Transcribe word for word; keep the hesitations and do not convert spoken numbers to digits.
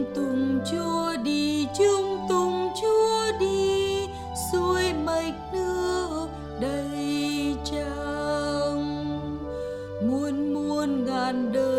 tùng Chúa đi, chúng tùng Chúa đi, suối mạch nước đầy tràn. Muôn muôn ngàn đời